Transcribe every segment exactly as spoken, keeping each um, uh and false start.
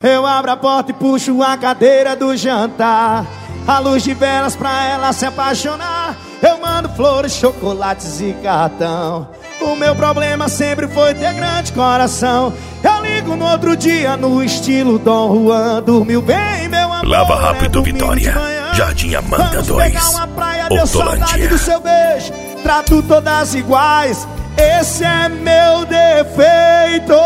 Eu abro a porta e puxo a cadeira do jantar. A luz de velas pra ela se apaixonar. Eu mando flores, chocolates e cartão. O meu problema sempre foi ter grande coração. Eu ligo no outro dia no estilo Dom Juan. Dormiu bem, meu amor. Lava Rápido Vitória, Jardim Amanda dois, Hortolândia. Do seu beijo, trato todas iguais. Esse é meu defeito.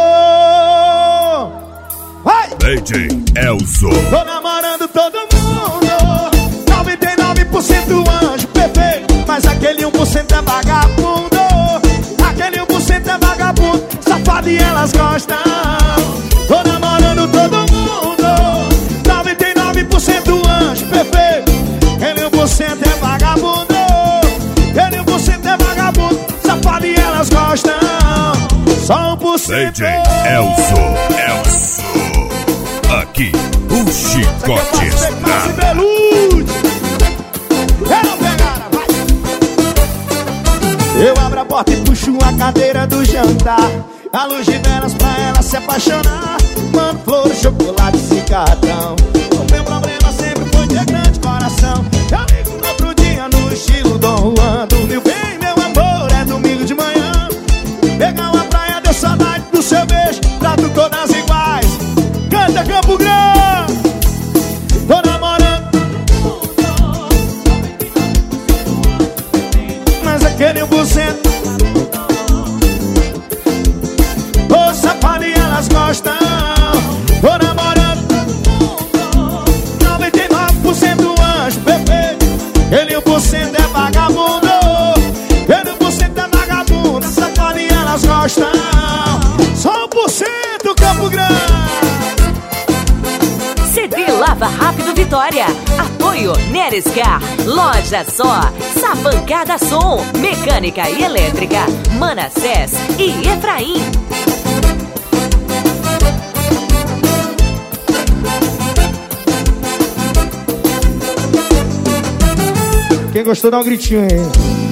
Vai! D J Elzo. Tô namorando todo mundo. noventa e nove por cento anjo perfeito, mas aquele um por cento é vagabundo. Aquele um por cento é vagabundo, safado e elas gostam. Tô namorando todo mundo. noventa e nove por cento anjo perfeito, aquele um por cento é vagabundo. Aquele um por cento é vagabundo, safado e elas gostam. Só um por cento. D J Elzo, Elzo. Aqui, o chicote estrada. Eu abro a porta e puxo a cadeira do jantar. A luz de velas pra ela se apaixonar. Mando flores, chocolates e cartão. O meu problema sempre foi ter grande coração. Eu ligo no outro dia no estilo Dom Juan. Dormiu bem, meu amor, é domingo de manhã. Pegar uma praia, deu saudade do seu beijo. Trato todas iguais. Canta Campo Grande. Tô namorando, mas aquele um por cento, ô safado e elas gostam. Tô namorando, noventa e nove por cento anjo perfeito. Aquele um por cento é vagabundo. Aquele um por cento é vagabundo, safado e elas gostam. Só um por cento Campo Grande. C D Lava Rápido Vitória. Apoio Nerescar. Loja Só. Sabancada Som. Mecânica e Elétrica. Manassés e Efraim. Quem gostou dá um gritinho aí.